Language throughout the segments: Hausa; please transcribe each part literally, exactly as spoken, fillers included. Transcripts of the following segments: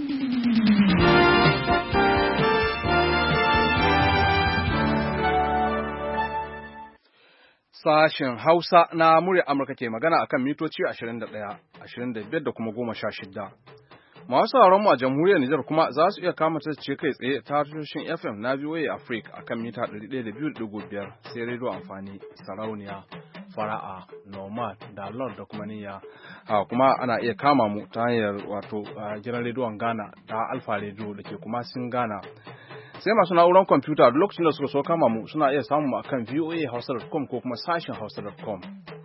Sashen Hausa na murya Amurka ke magana akan mitoci ashirin da ɗaya, ashirin da biyar da kuma goma sha shida. Masu sauran mu a jamhuriyar Nijar kuma za su iya kama ce kai tsaye ta tashoshin F M na V O A Africa akan mita ɗari ɗaya da biyu da ɗigo biyar sai rediyo amfani, sarauniya, fara'a, nomad, da lord da kuma niyya. Ha, kuma ana iya kama mu ta hanyar wato gidan rediyon Ghana da Alfa Radio da ke kuma sun Ghana. Sai masu na'urar kwamfuta duk lokacin da suka so kama mu suna iya samun mu akan v o a hausa dot com ko kuma sashen hausa dot com.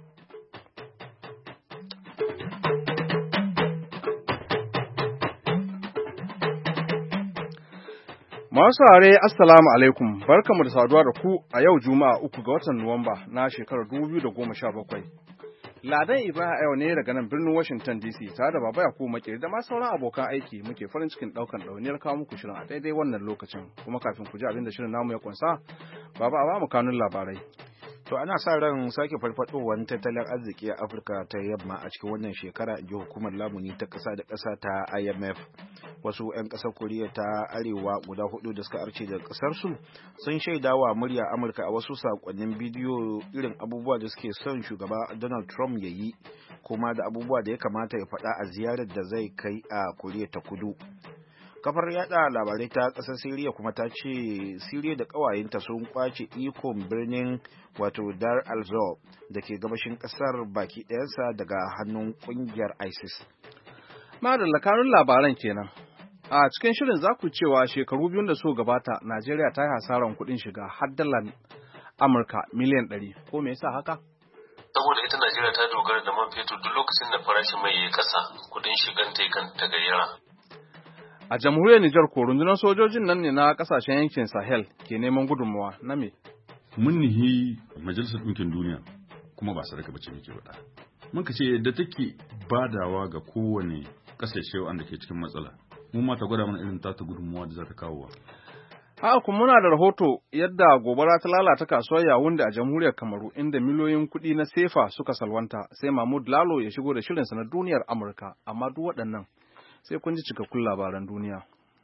Masu saurare assalamu alaikum, barkamu da saduwa da ku a yau Juma'a uku ga watan Nuwamba na shekarar dubu biyu da goma sha bakwai. Ladan Ibrahim yau ne daga nan birnin Washington D C tare da Baba Yakubu Makeri da ma sauran abokan aiki muke farin cikin daukan dauniyar kawo muku shirin a daidai wannan lokacin. Kuma kafin ku ji abin da shirin namu ya kunsa, Baba a ba mu kanun labarai. To ana sa ran sake farfadowar tattalin arziki a Afirka ta yamma a cikin wannan shekara, ji hukumar lamuni ta ƙasa da ƙasa ta I M F. Wasu 'yan ƙasar Koriya ta Arewa guda hudu da suka arce daga ƙasar su sun shaida wa murya Amurka a wasu sakonnin bidiyo irin abubuwa da suke son shugaba Donald Trump ya yi, kuma da abubuwa da ya kamata ya faɗa a ziyarar da zai kai a Koriya ta Kudu. Kafar yada labarai ta ƙasar Siriya kuma ta ce Siriya da ƙawayenta sun kwace ikon birnin wato Dar al-Zor da ke gabashin ƙasar baki ɗayansa daga hannun ƙungiyar ISIS. Madalla kanun labaran kenan. A cikin shirin za ku cewa shekaru biyun da so gabata Najeriya ta yi hasaran kuɗin shiga har dalar Amurka miliyan ɗari. Ko me yasa haka? Saboda ita Najeriya ta dogara da man fetur duk lokacin da farashin mai yayi ƙasa, kuɗin shigan ta kan ta gayyara. A jamhuriyar Nijar ko rundunar sojojin nan ne na kasashen yankin Sahel ke neman gudunmawa na me? Mun nihi Majalisar Ɗinkin Duniya kuma ba sadaka bace muke faɗa. Mun ka ce yadda take badawa ga kowane kasashe wanda ke cikin matsala. Mu ma ta gwada mana irin ta gudunmawa da za ta kawo. Haka kuma muna da rahoto yadda gobara ta lalata kasuwar Yawunde a jamhuriyar Kamaru inda miliyoyin kuɗi na sefa suka salwanta, sai Mahmud Lalo ya shigo da shirinsa na duniyar Amurka, amma duk waɗannan sai kun ji cikakkun labaran duniya.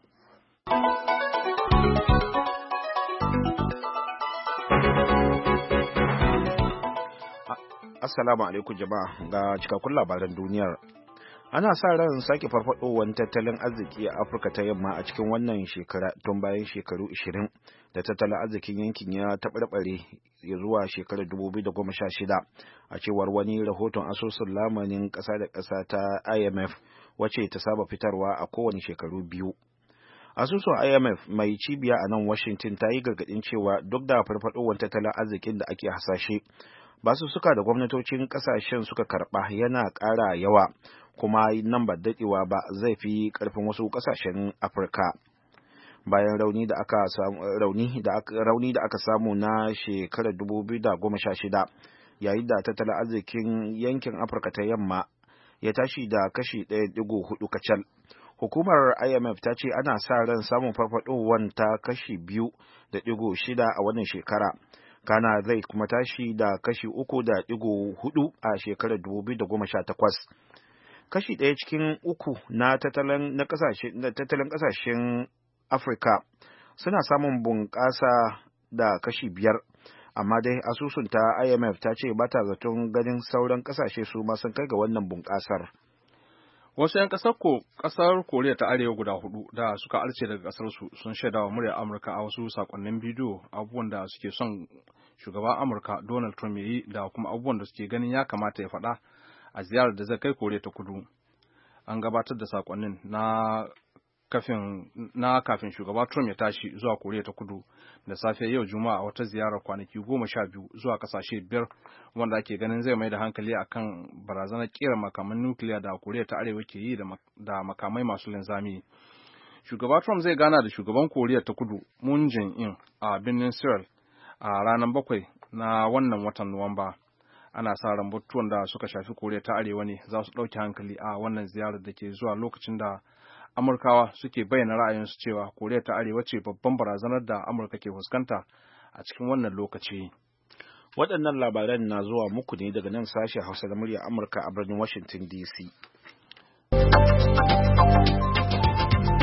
Assalamu alaikum jama'a, ga cikakkun labaran duniyar. Ana sa ran sake farfadowar tattalin arziki a Afirka ta yamma a cikin wannan shekara tun bayan shekaru ashirin da tattalin arzikin yankin ya taɓarɓare ya zuwa shekarar dubu biyu da goma sha shida, a cewar wani rahoton asusun lamanin ƙasa da ƙasa ta I M F wacce ta saba fitarwa a kowane shekaru biyu. Asusun I M F mai cibiya a nan Washington ta yi gargaɗin cewa duk da farfadowar tattalin arzikin da ake hasashe, basu suka da gwamnatocin ƙasashen suka karɓa yana ƙara yawa, kuma nan ba daɗewa ba zai fi ƙarfin wasu ƙasashen Afirka. Bayan rauni da aka samu rauni da aka rauni da aka samu na shekarar dubu biyu da goma sha shida, yayin da tattalin arzikin yankin Afirka ta yamma ya tashi da kashi ɗaya digo hudu kacal. Hukumar I M F ta ce ana sa ran samun farfadowar ta kashi biyu da digo shida a wannan shekara. Kana zai kuma tashi da kashi uku da digo hudu a shekarar dubu biyu da goma sha takwas. Kashi ɗaya cikin uku na tattalin na kasashe na tattalin kasashen Afirka suna samun bunƙasa da kashi biyar, amma dai asusun ta I M F ta ce ba ta zaton ganin sauran kasashe su ma sun kai ga wannan bunƙasar. Wasu 'yan ƙasar ko ƙasar Koriya ta Arewa guda hudu da suka arce daga ƙasar su sun shaida wa muryar Amurka a wasu sakonnin bidiyo abubuwan da suke son shugaban Amurka Donald Trump ya yi da kuma abubuwan da suke ganin ya kamata ya faɗa a ziyarar da zai kai Koriya ta Kudu. An gabatar da sakonnin na kafin na kafin shugaba Trump ya tashi zuwa Koriya ta Kudu da safe yau Juma'a a wata ziyarar kwanaki goma sha biyu zuwa kasashe biyar wanda ake ganin zai mai da hankali akan barazanar kera makaman nukiliya da Koriya ta Arewa ke yi da makamai masu linzami. Shugaba Trump zai gana da shugaban Koriya ta Kudu Moon Jae-in a birnin Seoul a ranar bakwai na wannan watan Nuwamba. Ana sa ran batutuwan da suka shafi Koriya ta Arewa ne za su ɗauki hankali a wannan ziyarar da ke zuwa lokacin da Amurkawa suke bayyana ra'ayinsu cewa Koriya ta Arewa ce babban barazanar da Amurka ke fuskanta a cikin wannan lokaci. Waɗannan labaran na zuwa muku ne daga nan sashen Hausa da murya Amurka a birnin Washington D C.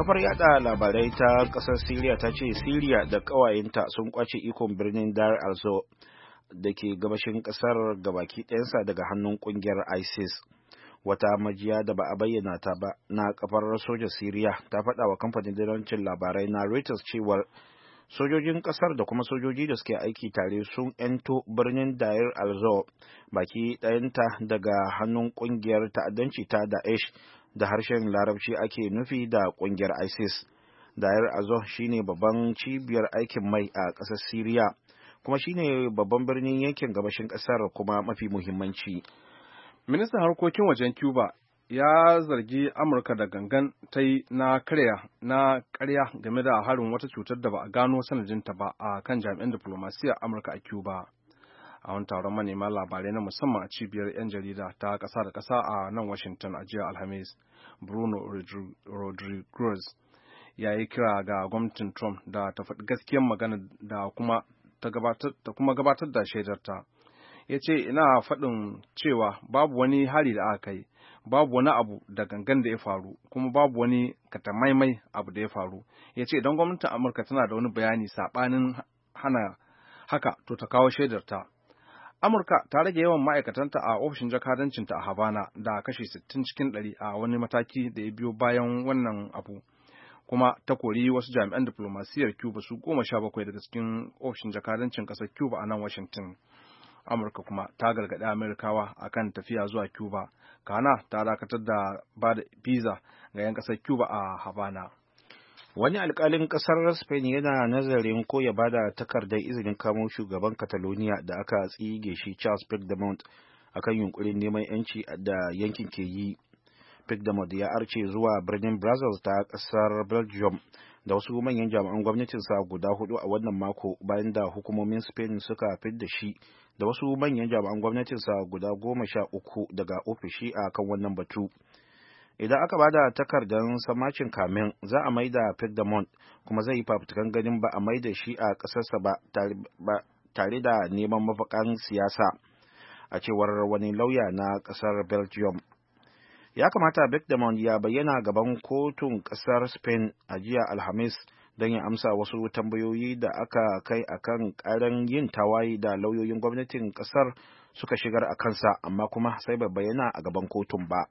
kafar yada labarai ta kasar Syria ta ce Syria da kawayenta sun kwace ikon birnin Dar al-Zor da ke gabashin kasar gabaki ɗayansa daga hannun kungiyar ISIS. Wata majiya da ba a bayyana ta ba na kafar sojan Syria ta faɗa wa kamfanin dillancin labarai na Reuters cewar sojojin kasar da kuma sojoji da suke aiki tare sun ‘yanto birnin Dar al-Zor baki ɗayanta daga hannun kungiyar ta'addanci ta Daesh da harshen larabci ake nufi da kungiyar ISIS. Dar al-Zor shine babban cibiyar aikin mai a ƙasar Syria kuma shine babban birnin yankin gabashin ƙasar kuma mafi muhimmanci. Ministan harkokin wajen Cuba ya zargi Amurka da gangan ta yi na karya na karya game da harin wata cutar da ba a gano sanadinta ba a kan jami'an diflomasiyyar Amurka a Cuba. A wani taron manema labarai na musamman a cibiyar 'yan jarida ta ƙasa da ƙasa a nan Washington a jiya Alhamis, Bruno Rodriguez ya yi kira ga gwamnatin Trump da ta faɗi gaskiyar magana da kuma ta gabatar da shaidarta. Ya ce ina faɗin cewa babu wani hari da aka kai, babu wani abu da gangan da ya faru, kuma babu wani katamaimai abu da ya faru. Ya ce idan gwamnatin Amurka tana da wani bayani saɓanin hana haka to ta kawo shaidarta. Amurka ta rage yawan ma'aikatanta a ofishin jakadancinta a Havana da kashi sittin cikin ɗari a wani mataki da ya biyo bayan wannan abu. Kuma ta kori wasu jami'an diflomasiyyar Cuba su goma sha bakwai daga cikin ofishin jakadancin ƙasar Cuba a nan Washington. Amurka kuma ta gargaɗi Amerikawa a kan tafiya zuwa Cuba, kana ta dakatar da ba da biza ga 'yan ƙasar Cuba a Havana. Wani alkalin ƙasar Spain yana nazarin ko ya bada takardar izinin kamo shugaban Catalonia da aka tsige shi Charles Puigdemont akan yunkurin neman 'yanci da yankin ke yi. Puigdemont ya arce zuwa birnin Brussels ta ƙasar Belgium da wasu manyan jami'an gwamnatinsa guda hudu a wannan mako bayan da hukumomin Spain suka fidda shi da wasu manyan jami'an gwamnatinsa guda goma sha uku daga ofishi a kan wannan batu. Idan aka bada takardar samacin kamin za a maida Puigdemont kuma zai yi fafutukan ganin ba a maida shi a ƙasarsa ba tare da neman mafakan siyasa, a cewar wani lauya na ƙasar Belgium. Ya kamata Puigdemont ya bayyana gaban kotun ƙasar Spain a jiya Alhamis don ya amsa wasu tambayoyi da aka kai akan ƙaran yin tawaye da lauyoyin gwamnatin ƙasar suka shigar a kansa, amma kuma sai bai bayyana a gaban kotun ba.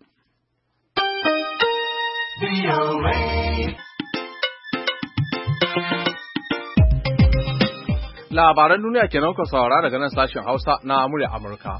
Labaran duniya kenan ku saurara daga nan sashen Hausa na murya Amurka.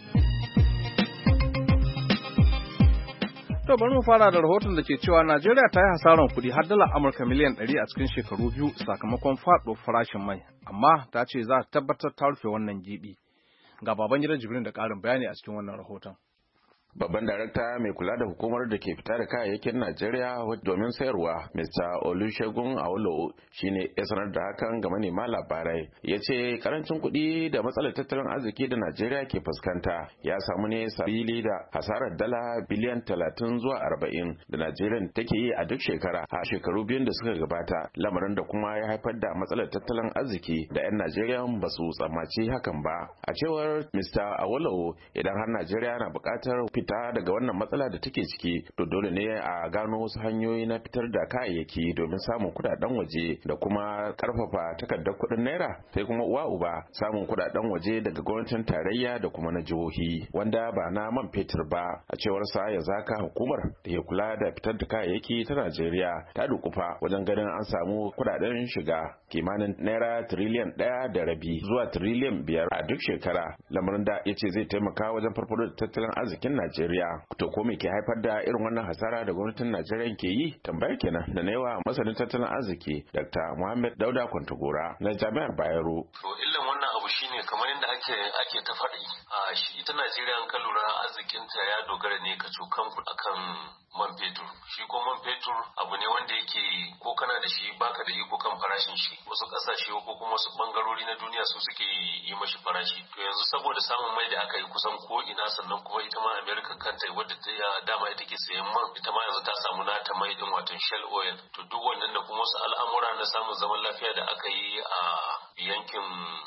To bari mu fara da rahoton da ke cewa Najeriya ta yi hasaran kuɗi har dala Amurka miliyan ɗari a cikin shekaru biyu sakamakon faɗo farashin mai, amma ta ce za ta tabbatar ta rufe wannan gibi. Ga baban gidan Jibrin da ƙarin bayani a cikin wannan rahoton. Babban darakta mai kula da hukumar da ke fita da kayayyakin Najeriya domin sayarwa, Mister Olusegun Awolowo, shine ya sanar da hakan ga manema labarai. Ya ce karancin kuɗi da matsalar tattalin arziki da Najeriya ke fuskanta ya samu ne sabili da hasarar dala biliyan talatin zuwa arba'in da Najeriya take yi a duk shekara a shekaru biyun da suka gabata, lamarin da kuma ya haifar da matsalar tattalin arziki da 'yan Najeriya ba su tsammaci hakan ba. A cewar Mister Awolowo, idan har Najeriya na buƙatar fita daga wannan matsala da take ciki, to dole ne a gano wasu hanyoyi na fitar da kayayyaki domin samun kudaden waje da kuma karfafa takardar kudin naira, sai kuma uwa uba samun kudaden waje daga gwamnatin tarayya da kuma na jihohi wanda ba na man fetur ba. A cewar sa ya zaka hukumar da ke kula da fitar da kayayyaki ta Najeriya ta dukufa wajen ganin an samu kudaden shiga kimanin naira tiriliyan ɗaya da rabi zuwa tiriliyan biyar a duk shekara, lamarin da ya ce zai taimaka wajen farfado da tattalin arzikin Najeriya. Najeriya. To ko me ke haifar da irin wannan hasara da gwamnatin Najeriya ke yi? Tambayar kenan da na yawa masanin tattalin arziki Doctor Muhammad Dauda Kwantagora na Jami'ar Bayero. To illan wannan abu shine kamar yadda ake ake ta faɗi. A shi ita Najeriya an kan lura arzikinta ya dogara ne ka cokan akan man fetur. Shi ko man fetur abu ne wanda yake ko kana da shi baka da iko kan farashin shi. Wasu ƙasashe ko kuma wasu bangarori na duniya su suke yi mashi farashi. To yanzu saboda samun mai da aka yi kusan ko ina, sannan kuma ita ma America kanta wadda ta dama ita ke sayan man, ita ma yanzu ta samu nata mai din wato Shell oil. To duk wannan da kuma wasu al'amura na samun zaman lafiya da aka yi a yankin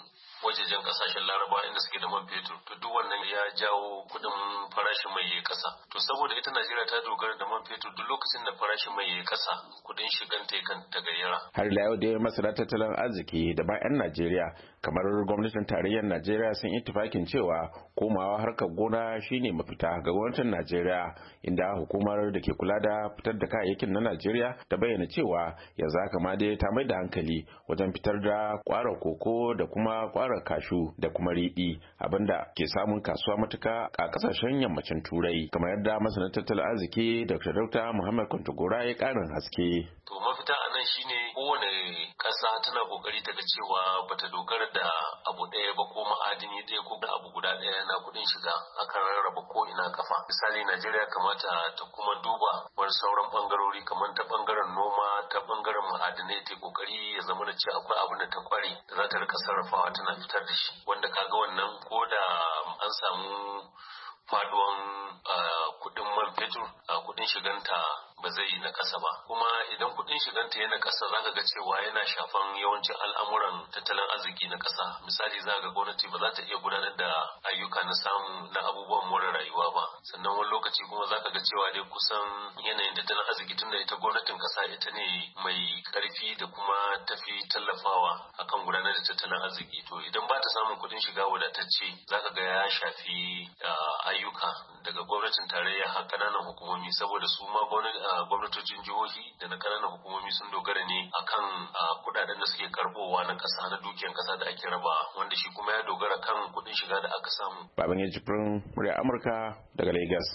wajejen kasashen Laraba inda suke da man fetur, to duk wannan ya jawo kuɗin farashin mai yayi kasa. To saboda ita Najeriya ta dogara da man fetur, duk lokacin da farashin mai yayi kasa kuɗin shiganta kan tagayyara. Har ila yau dai masana tattalin arziki da ba 'yan Najeriya kamar gwamnatin tarayyar Najeriya sun ittifakin cewa komawa harkar gona shine mafita ga gwamnatin Najeriya, inda hukumar da ke kula da fitar da kayayyakin na Najeriya ta bayyana cewa yanzu haka ma dai ta mai da hankali wajen fitar da kwarar koko da kuma kwarar kashu da kuma riɗi, abinda ke samun kasuwa matuka a kasashen yammacin Turai, kamar yadda masanin tattalin arziki Doctor Doctor Muhammad Kwantagora ya karin haske. To mafita a nan shine kowane ƙasa tana kokari ta ga cewa bata dogara da abu ɗaya ba ko ma'adini ɗaya ko da abu guda ɗaya na kuɗin shiga, akan rarraba ko ina kafa. Misali Najeriya kamata ta kuma duba wani sauran bangarori kamar ta bangaren noma, ta bangaren ma'adinai, ta kokari ya zama da cewa akwai abin da ta kware da za ta rika sarrafawa tana fitar da shi, wanda kaga wannan ko da an samu faduwan kudin man fetur a kudin shiganta ba zai yi na ƙasa ba. Kuma idan kudin shiganta yana ƙasa zaka ga cewa yana shafan yawancin al'amuran tattalin arziki na ƙasa. Misali za ga gwamnati ba za ta iya gudanar da ayyuka na samu na abubuwan more rayuwa ba. Sannan wani lokaci kuma zaka ga cewa dai kusan yanayin tattalin arziki tunda ita gwamnatin ƙasa ita ne mai ƙarfi da kuma tafi tallafawa akan gudanar da tattalin arziki. To idan ba ta samun kudin shiga wadatacce zaka ga ya shafi ayyuka daga gwamnatin tarayya har kananan hukumomi, saboda su ma gwamnatocin jihohi da na kananan hukumomi sun dogara ne akan kudaden da suke karbowa na kasa na dukiyar kasa da ake raba, wanda shi kuma ya dogara kan kudin shiga da aka samu. Baban ya jibrin murya Amurka daga Lagos.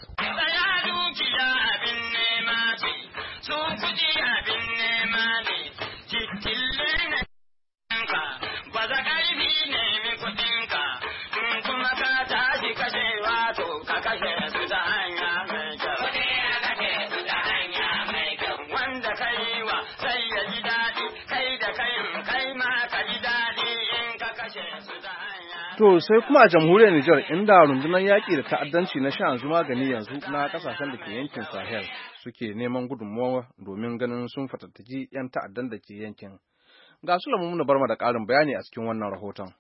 To sai kuma a jamhuriyar Nijar, inda rundunar yaƙi da ta'addanci na sha yanzu magani yanzu na kasashen da ke yankin Sahel suke neman gudunmawa domin ganin sun fatattaki 'yan ta'addan da ke yankin. Ga su lamu bar da ƙarin bayani a cikin wannan rahoton.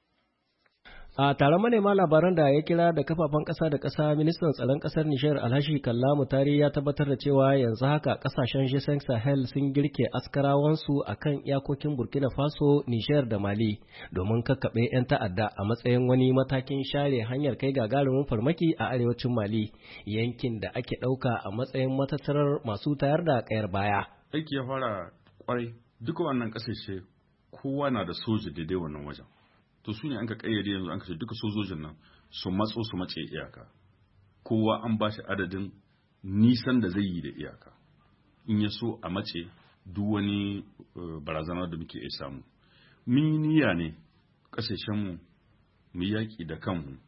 A taron manema labaran da ya kira da kafafen ƙasa da ƙasa, ministan tsaron ƙasar Nijar Alhashi Kalla Mutari ya tabbatar da cewa yanzu haka ƙasashen G cinq Sahel sun girke askarawansu a kan iyakokin Burkina Faso, Nijar da Mali domin kakkaɓe 'yan ta'adda a matsayin wani matakin share hanyar kai gagarumin farmaki a arewacin Mali, yankin da ake ɗauka a matsayin matattarar masu tayar da ƙayar baya. Aiki ya fara kwarai, duka wannan ƙasashe kowa na da soja daidai wannan wajen. To su ne an ka kayyade yanzu an ka ce duka sojojin nan su matso su mace iyaka, kowa an ba shi adadin nisan da zai yi da iyaka, in ya so a mace duk wani barazanar da muke iya samu. Mun niyya ne ƙasashenmu mu yaƙi da kanmu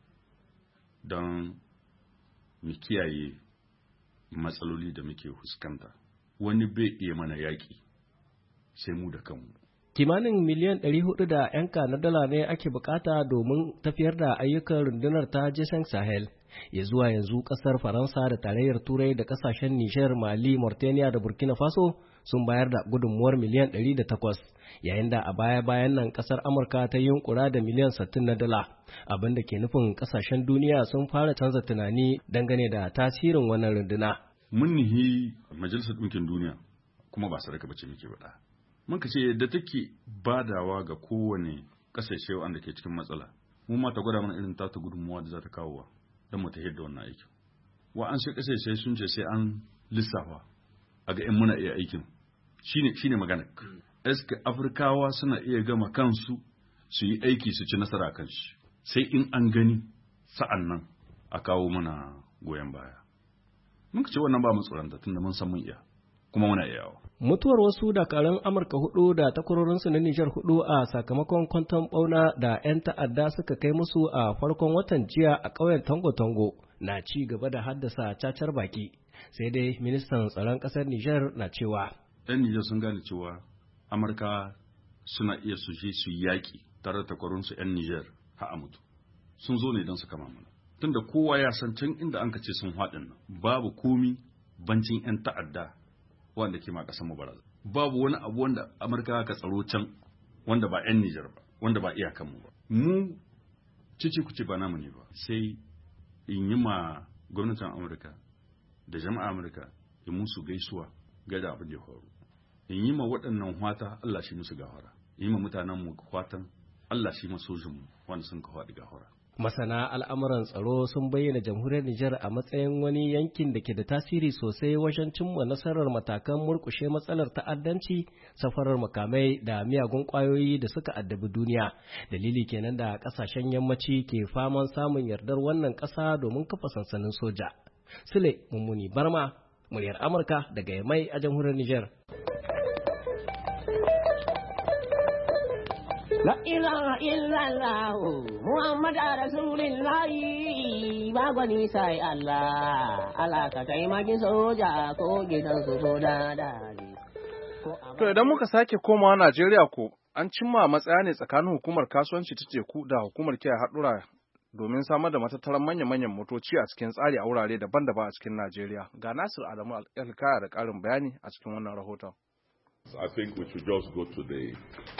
don mu kiyaye matsaloli da muke fuskanta. Wani bai iya mana yaƙi sai mu da kanmu. Kimanin miliyan ɗari hudu da ‘yanka na dala ne ake bukata domin tafiyar da ayyukan rundunar ta G cinq Sahel. Ya zuwa yanzu ƙasar Faransa da tarayyar Turai da ƙasashen Nijar, Mali, Mauritania da Burkina Faso sun bayar da gudunmuwar miliyan ɗari da takwas, yayin da a baya-bayan nan ƙasar Amurka ta yi yunkura da miliyan sittin na dala, abin da ke nufin ƙasashen duniya sun fara canza tunani dangane da tasirin wannan runduna. Mun nihi Majalisar Ɗinkin Duniya kuma ba sadaka bace muke faɗa. Muka ce da take badawa ga kowane kasashe wanda ke cikin matsala, mu ma ta gwada mana irin tata gudunmuwa da za ta kawo don mu tafiyar da wannan aikin. Wa an sai kasashe sun ce sai an lissafa a ga in muna iya aikin, shine shine magana. Eske Afirkawa suna iya gama kansu su yi aiki su ci nasara kan shi, sai in an gani sa'an nan a kawo mana goyon baya. Muka ce wannan ba mu tsoranta tunda mun san mun iya kuma muna iyawa. Mutuwar wasu dakarun Amurka hudu da takwarorinsu na Nijar hudu a sakamakon kwanton bauna da 'yan ta'adda suka kai musu a farkon watan jiya a ƙauyen Tango-Tango na ci gaba da haddasa cacar baki. Sai dai ministan tsaron ƙasar Nijar na cewa 'yan Nijar sun gane cewa Amurka suna iya su je su yaƙi tare da takwarorinsu 'yan Nijar har a mutu. Sun zo ne don su kama mana. Tunda kowa ya san can inda an ka ce sun haɗin nan babu komi bancin 'yan ta'adda wanda ke ma kasan mu baraza. Babu wani abu wanda Amurka ka tsaro can wanda ba 'yan Nijar ba, wanda ba iyakan mu ba. Mu cici kuce ba namu ne ba, sai in yi ma gwamnatin Amurka da jama'a Amurka in musu gaisuwa ga da abin da ya faru, in yi ma waɗannan hwata Allah shi musu gafara, in yi ma mutanen mu hwatan Allah shi ma sojin mu wanda sun kawo da gafara. Masana al'amuran tsaro sun bayyana jamhuriyar Nijar a matsayin wani yankin da ke da tasiri sosai wajen cimma nasarar matakan murkushe matsalar ta'addanci, safarar makamai da miyagun ƙwayoyi da suka addabi duniya. Dalili kenan da ƙasashen yammaci ke faman samun yardar wannan ƙasa domin kafa sansanin soja. Sule Mummuni Barma, muryar Amurka daga Yamai a jamhuriyar Nijar. La ilaha illallah Muhammad Rasulullah ba gwani sai Allah Allah ka taimaki soja ko gidan su ko dadali. To idan muka sake komawa Najeriya ko an cimma matsaya ne tsakanin hukumar kasuwanci ta teku da hukumar kiyaye haɗura domin samar da matattaran manya-manyan motoci a cikin tsari a wurare daban-daban a cikin Najeriya. Ga Nasir Adamu Alkaya da ƙarin bayani a cikin wannan rahoton. I think we should just go to the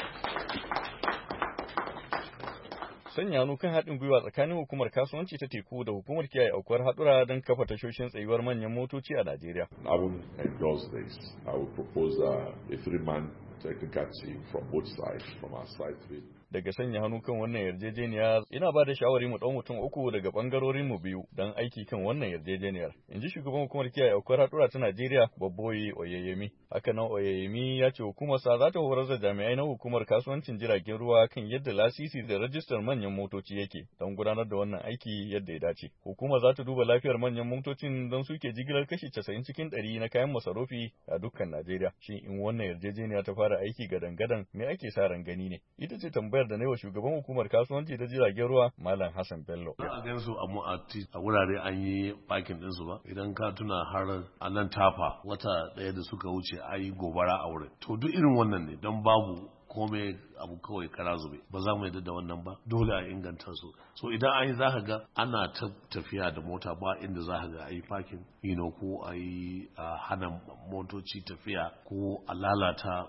sanya hannu kan haɗin gwiwa tsakanin hukumar kasuwanci ta teku da hukumar kiyaye aukuwar haɗura don kafa tashoshin tsayuwar manyan motoci a Najeriya. I will endorse this. I will propose uh, a three-man technical team from both sides, from our side three. Daga sanya hannu kan wannan yarjejeniya ina ba da shawari mu ɗau mutum uku daga ɓangarorin mu biyu don aiki kan wannan yarjejeniyar. In ji shugaban hukumar kiyaye aukuwar haɗura ta Najeriya Babboyi Oyeyemi. Haka nan Oyeyemi ya ce hukumarsa za ta horar da jami'ai na hukumar kasuwancin jiragen ruwa kan yadda lasisi da rajistar manyan motoci yake don gudanar da wannan aiki yadda ya dace. Hukumar za ta duba lafiyar manyan motocin don suke jigilar kashi casa'in cikin ɗari na kayan masarufi a dukkan Najeriya. Shin in wannan yarjejeniya ta fara aiki gadan-gadan me ake sa ran gani ne? Ita ce tambayar da na wa shugaban hukumar kasuwanci ta jiragen ruwa Malam Hassan Bello. Ba a gan su a wurare an yi bakin ɗinsu ba. Idan ka tuna har a nan tafa wata ɗaya da suka wuce a yi gobara a wurin. To duk irin wannan ne don babu komai abu kawai kara zube ba za mu yadda da wannan ba dole a inganta su so idan an yi za ka ga ana ta tafiya da mota ba inda za ka ga a yi parking you know, ko a yi hana motoci tafiya ko a lalata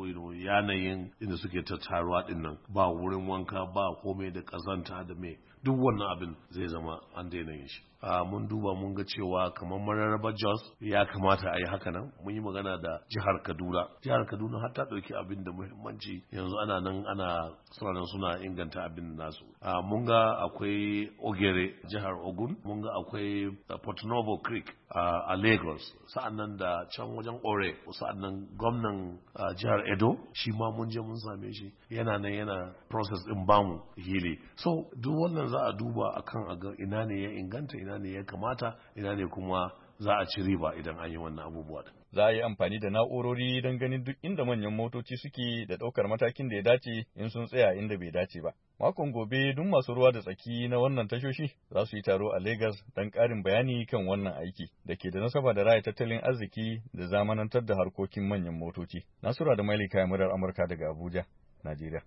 yanayin inda suke tattaruwa din nan ba wurin wanka ba komai da kazanta da mai duk wannan abin zai zama an daina yin shi mun duba mun ga cewa kamar mararraba Jos ya kamata a yi haka nan mun yi magana da jihar Kaduna jihar Kaduna har ta ɗauki abin da muhimmanci yanzu ana nan ana suna suna inganta abin nasu mun ga akwai Ogere jihar Ogun mun ga akwai Port Novo Creek a Lagos sa'annan da can wajen Ore sa'annan gwamnan jihar Edo shi ma mun je mun same shi yana nan yana process din bamu hili so duk wannan za a duba akan a ga ina ne ya inganta ina ne ya kamata ina ne kuma za a ci riba idan an yi wannan abubuwa. Za a yi amfani da na'urori don ganin duk inda manyan motoci suke da ɗaukar matakin da ya dace in sun tsaya inda bai dace ba. Makon gobe duk masu ruwa da tsaki na wannan tashoshi za su yi taro a Lagos don ƙarin bayani kan wannan aiki da ke da nasaba da raya tattalin arziki da zamanantar da harkokin manyan motoci. Nasura da Maili kayan murar Amurka daga Abuja, Najeriya.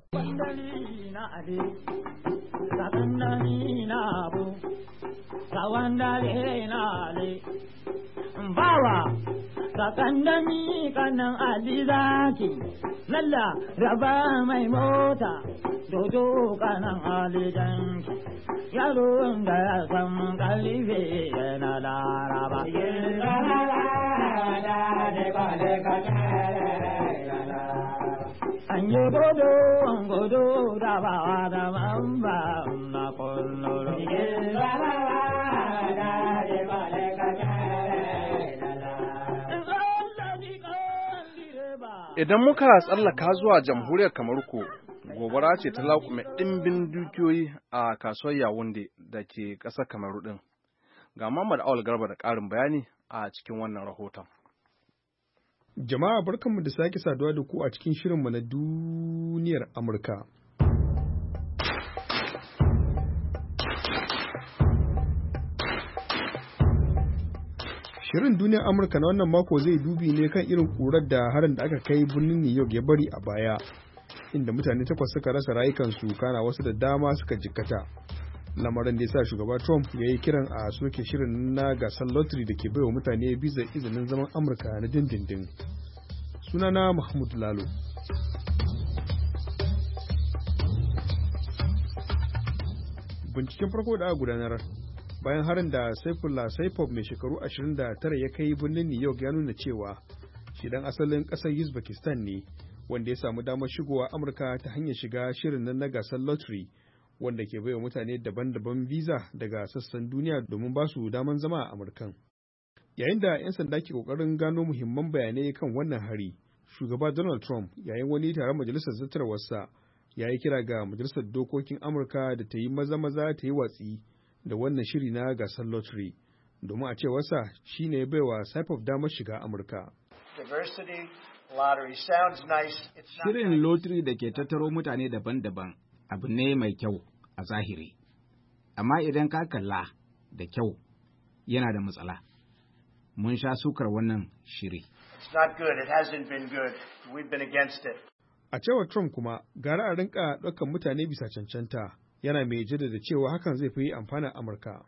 Bawa sakandami kanan alizaki lalla raba mai mota dodo kanan alijanki yaron da ya san kalife yana laraba an yi godo godo da bawa da mamba na kullum Idan muka tsallaka zuwa jamhuriyar Kamarko, gobara ce ta laƙume ɗimbin dukiyoyi a kasuwar Yawunde da ke ƙasar Kamaru ɗin. Ga Muhammad Awal Garba da ƙarin bayani a cikin wannan rahoton. Jama'a barkanmu da sake saduwa da ku a cikin shirinmu na duniyar Amurka. Shirin duniyar Amurka na wannan mako zai dubi ne kan irin ƙurar da harin da aka kai birnin New York ya bari a baya, inda mutane takwas suka rasa rayukansu kana wasu da dama suka jikkata. Lamarin da ya sa shugaba Trump ya yi kiran a soke shirin na gasar lottery da ke baiwa mutane bizar izinin zaman Amurka na dindindin. Sunana Mahmud Lalo. binciken farko da aka gudanar bayan harin da Saifullah Saipov mai shekaru ashirin da tara ya kai birnin New York ya nuna cewa shi dan asalin ƙasar Uzbekistan ne wanda ya samu damar shigowa Amurka ta hanyar shiga shirin nan na gasar lottery wanda ke baiwa mutane daban-daban visa daga sassan duniya domin ba su daman zama a Amurkan. Yayin da 'yan sanda ke kokarin gano muhimman bayanai kan wannan hari, shugaba Donald Trump yayin wani taron majalisar zartarwarsa ya yi kira ga majalisar dokokin Amurka da ta yi maza-maza ta yi watsi da wannan shiri na gasar lottery domin a cewarsa shi ne baiwa Saipov damar shiga Amurka. Shirin lottery da ke tattaro mutane daban-daban abu ne mai kyau a zahiri, amma idan ka kalla da kyau yana da matsala. Mun sha sukar wannan shiri. A cewar Trump kuma, gara a rinka ɗaukan mutane bisa cancanta, yana mai jaddada cewa hakan zai fi amfanin Amurka.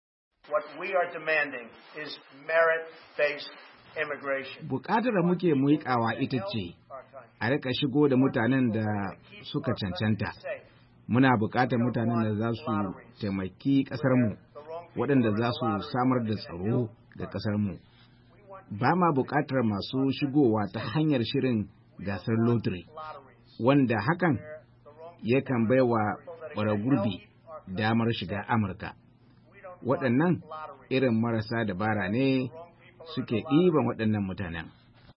Bukatar da muke muiƙawa ita ce, a rika shigo da mutanen da suka cancanta. Muna buƙatar mutanen da za su taimaki ƙasarmu, waɗanda za su samar da tsaro ga ƙasarmu. Ba ma buƙatar masu shigowa ta hanyar shirin gasar lottery, wanda hakan yakan baiwa ɓaragurbi damar shiga Amurka. Waɗannan irin marasa dabara ne suke ɗiban waɗannan mutanen.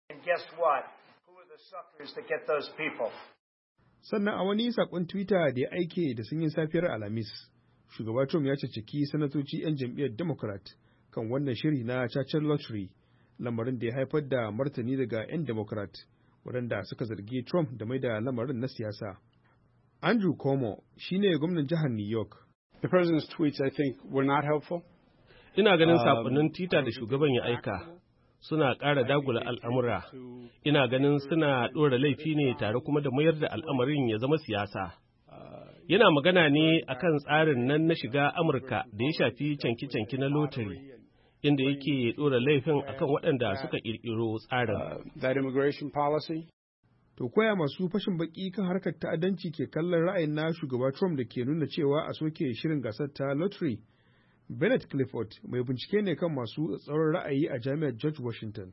Sannan a wani saƙon Twitter da ya aike da sanyin safiyar Alhamis, shugaba Trump ya caccaki sanatoci 'yan jam'iyyar Democrat kan wannan shiri na cacar lottery, lamarin da ya haifar da martani daga 'yan Democrat waɗanda suka zargi Trump da mai da lamarin na siyasa. Andrew Cuomo shine gwamnan jihar New York. The president's tweets, I think, were not helpful. Ina ganin sakonnin Twitter da shugaban ya aika suna ƙara dagula al'amura. Ina ganin suna ɗora laifi ne tare kuma da mayar da al'amarin ya zama siyasa. Yana magana ne akan tsarin nan na shiga Amurka da ya shafi canki-canki na lotari, inda yake ɗora laifin akan waɗanda suka ƙirƙiro tsarin. To koya masu fashin baki kan harkar ta'addanci ke kallon ra'ayin na shugaba Trump da ke nuna cewa a soke shirin gasar ta lottery? Bennett Clifford mai bincike ne kan masu tsaron ra'ayi a jami'ar George Washington.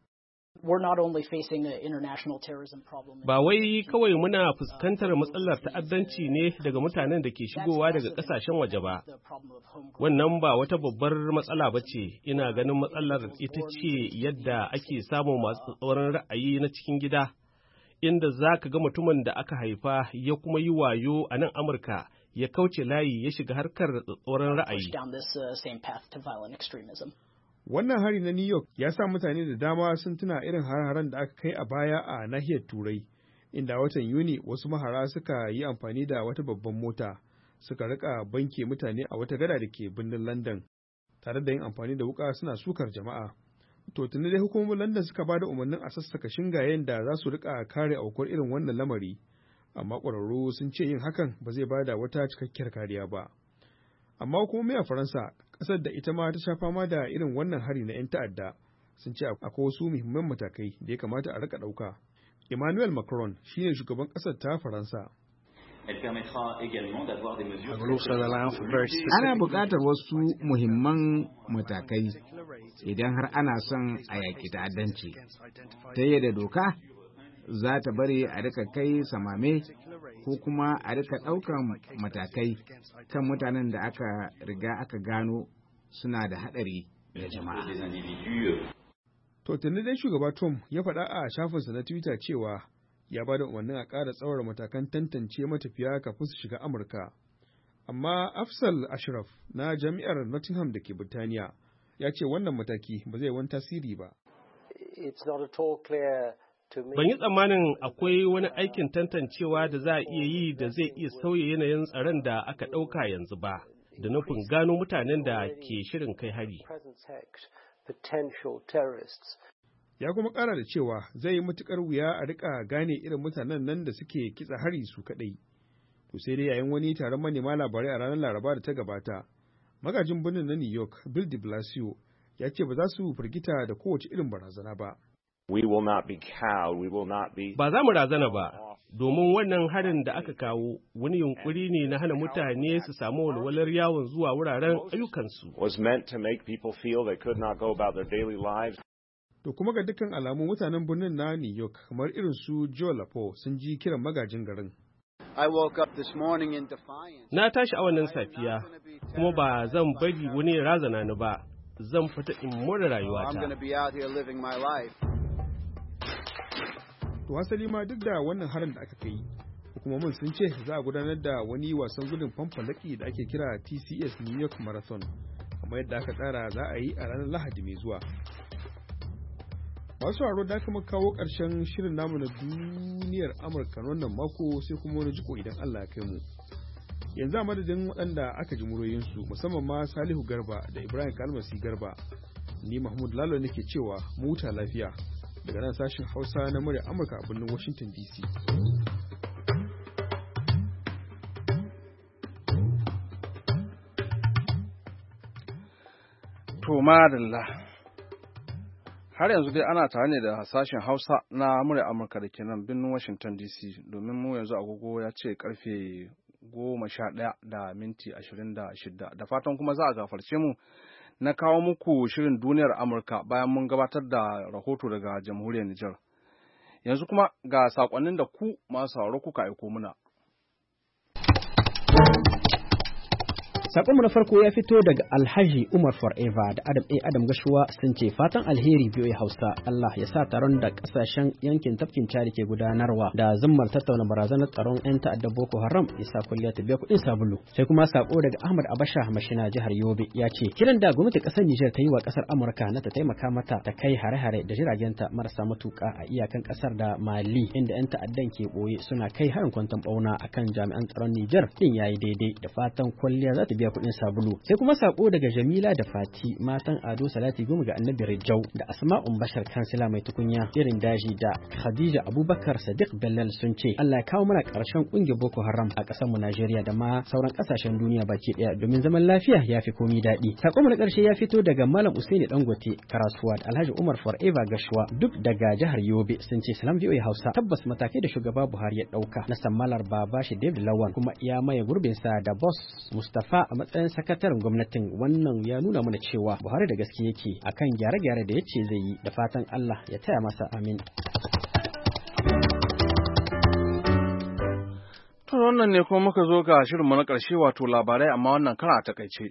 Ba wai kawai muna fuskantar matsalar ta'addanci ne daga mutanen da ke shigowa daga ƙasashen waje ba. Wannan ba wata babbar matsala ba ce, ina ganin matsalar ita ce yadda ake samun masu tsaron ra'ayi na cikin gida, inda za ka ga mutumin da aka haifa ya kuma yi wayo a nan Amurka ya kauce layi ya shiga harkar tsatsauran ra'ayi. Wannan hari na New York ya sa mutane da dama sun tuna irin har-haren da aka kai a baya a nahiyar Turai, inda a watan Yuni wasu mahara suka yi amfani da wata babban mota suka rika banke mutane a wata gada da ke birnin London, tare da yin amfani da wuka suna sukar jama'a. To tuni dai hukumomin London suka ba da umarnin a sassaka shingayen da za su rika kare aukuwar irin wannan lamari, amma ƙwararru sun ce yin hakan ba zai ba da wata cikakkiyar kariya ba. Amma hukumomi a Faransa, ƙasar da ita ma ta sha fama da irin wannan hari na 'yan ta'adda, sun ce akwai wasu muhimman matakai da ya kamata a rika ɗauka. Emmanuel Macron shine shugaban ƙasar ta Faransa. Ana buƙatar wasu muhimman matakai idan har ana son a yaƙi ta'addanci, ta yadda doka za ta bari a rika kai samame ko kuma a rika ɗaukan matakai kan mutanen da aka riga aka gano suna da haɗari ga jama'a. To tuni dai shugaba Trump ya faɗa a shafinsa na Twitter cewa ya ba da umarnin a ƙara tsawar matakan tantance matafiya kafin su shiga Amurka. Amma Afzal Ashraf na jami'ar Nottingham da ke Birtaniya ya ce wannan mataki ba zai wani tasiri ba. Ban yi tsammanin akwai wani aikin tantancewa da za a iya yi da zai iya sauya yanayin tsaron da aka ɗauka yanzu ba, da nufin gano mutanen da ke shirin kai hari. Ya kuma ƙara da cewa zai yi matuƙar wuya a riƙa gane irin mutanen nan da suke kitsa hari su kaɗai. To sai dai yayin wani taron manema labarai a ranar Laraba da ta gabata, magajin birnin na New York, Bill de Blasio, ya ce ba za su firgita da kowace irin barazana ba. We will not be cowed. We will not be Ba za mu razana ba, domin wannan harin da aka kawo wani yunkuri ne na hana mutane su samu walwalar yawon zuwa wuraren ayyukansu. To kuma ga dukkan alamu mutanen birnin na New York kamar irin su Joe Lapo sun ji kiran magajin garin. Na tashi a wannan safiya kuma ba zan bari wani razana ni ba, zan fita in more rayuwata. To hasali ma duk da wannan harin da aka kai, hukumomin sun ce za a gudanar da wani wasan gudun fanfalaki da ake kira T C S New York Marathon, kamar yadda aka tsara za a yi a ranar Lahadi mai zuwa. Masu haro da aka kawo ƙarshen shirin namu na duniyar Amurka wannan mako sai kuma wani jiko idan Allah ya kai mu. Yanzu a madadin waɗanda aka ji muroyinsu musamman ma Salihu Garba da Ibrahim Kalmasi Garba, ni Mahmud Lalo nake cewa mu huta lafiya daga nan sashen Hausa na murya Amurka a birnin Washington D C. To madalla. Har yanzu dai ana tare ne da sashen Hausa na murya Amurka da ke nan birnin Washington D C, domin mu yanzu agogo ya ce karfe goma sha ɗaya da minti ashirin da shida. Da fatan kuma za a gafarce mu na kawo muku shirin duniyar Amurka bayan mun gabatar da rahoto daga jamhuriyar Nijar. Yanzu kuma ga saƙonnin da ku masu sauraro kuka aiko muna. Sakonmu na farko ya fito daga Alhaji Umar Forever da Adam A. Adam Gashuwa sun ce fatan alheri biyu Hausa Allah ya sa taron da kasashen yankin tafkin Chad ke gudanarwa da zummar tattauna barazanar tsaron 'yan ta'addar Boko Haram ya sa kulliya ta biya kuɗin sabulu. Sai kuma sako daga Ahmad Abasha Mashina jihar Yobe ya ce kiran da gwamnatin ƙasar Nijar ta yi wa ƙasar Amurka na ta taimaka mata ta kai hare-hare da jiragenta marasa matuƙa a iyakan ƙasar da Mali inda 'yan ta'addan ke ɓoye suna kai harin kwanton ɓauna akan jami'an tsaron Nijar din yayi daidai da fatan kwalliya za ta biya kuɗin sabulu. Sai kuma sako daga Jamila da Fati matan Ado Salati goma ga Annabi Rijau da Asma'un Bashar kansila mai tukunya irin daji da Khadija Abubakar Sadiq Bellal sun ce Allah ya kawo mana ƙarshen ƙungiyar Boko Haram a ƙasar mu Najeriya da ma sauran ƙasashen duniya baki ɗaya domin zaman lafiya ya fi komai daɗi. Sako mu na ƙarshe ya fito daga Malam Usaini Dangote Karasuwa da Alhaji Umar Forever Gashwa duk daga jihar Yobe sun ce salam V O A Hausa tabbas matakai da shugaba Buhari ya ɗauka na sammalar Babashi David Lawan kuma ya maye gurbinsa da Boss Mustafa a matsayin sakataren gwamnatin wannan ya nuna mana cewa Buhari da gaske yake akan gyare-gyare da yace zai yi da fatan Allah ya taya masa amin. To wannan ne kuma muka zo ga shirinmu na ƙarshe wato labarai amma wannan kana a takaice.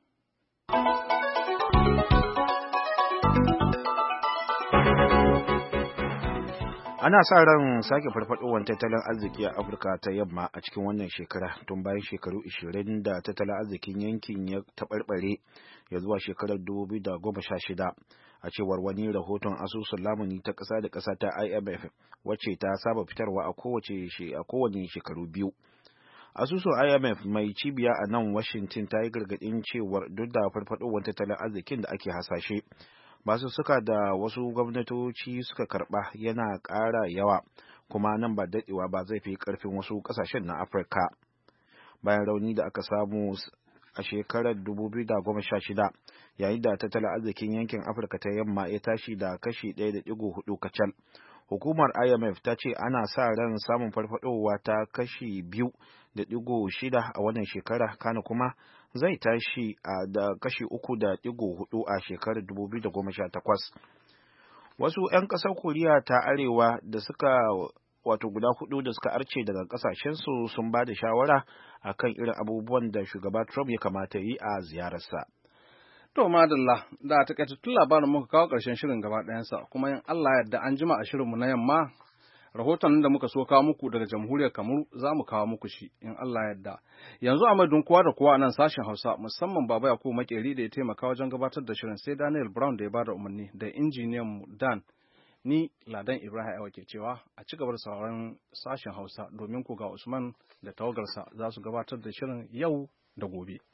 Ana sa ran sake farfadowar tattalin arziki a Afirka ta yamma a cikin wannan shekara tun bayan shekaru ashirin da tattalin arzikin yankin ya taɓarɓare ya zuwa shekarar dubu biyu da goma sha shida a cewar wani rahoton asusun lamuni ta ƙasa da ƙasa ta I M F wacce ta saba fitarwa a kowace a kowane shekaru biyu. Asusun I M F mai cibiya a nan Washington ta yi gargaɗin cewar duk da farfadowar tattalin arzikin da ake hasashe basu suka da wasu gwamnatoci suka karba yana ƙara yawa kuma nan ba daɗewa ba zai fi ƙarfin wasu ƙasashen na Afirka. Bayan rauni da aka samu a shekarar dubu biyu da goma sha shida yayin da tattalin arzikin yankin Afirka ta yamma ya tashi da kashi ɗaya da ɗigo hudu kacal. Hukumar I M F ta ce ana sa ran samun farfadowa ta kashi biyu da ɗigo shida a wannan shekara kana kuma zai tashi a da kashi uku da ɗigo hudu a shekarar dubu biyu da goma sha takwas. Wasu 'yan ƙasar Koriya ta Arewa da suka wato guda hudu da suka arce daga ƙasashensu sun ba da shawara akan irin abubuwan da shugaba Trump ya kamata yi a ziyararsa. To madalla da takaitattun labarin muka kawo ƙarshen shirin gaba ɗayansa kuma in Allah yarda an jima a shirinmu na yamma rahoton da muka so kawo muku daga jamhuriyar Kamaru za mu kawo muku shi in Allah yarda. Yanzu a madadin kowa da kowa a nan sashen Hausa musamman Baba Yakubu Makeri da ya taimaka wajen gabatar da shirin sai Daniel Brown da ya bada umarni da injiniyan mu Dan ni Ladan Ibrahim Aiwa ke cewa a ci gaba da sauraron sashen Hausa domin ku ga Usman da tawagarsa za su gabatar da shirin yau da gobe.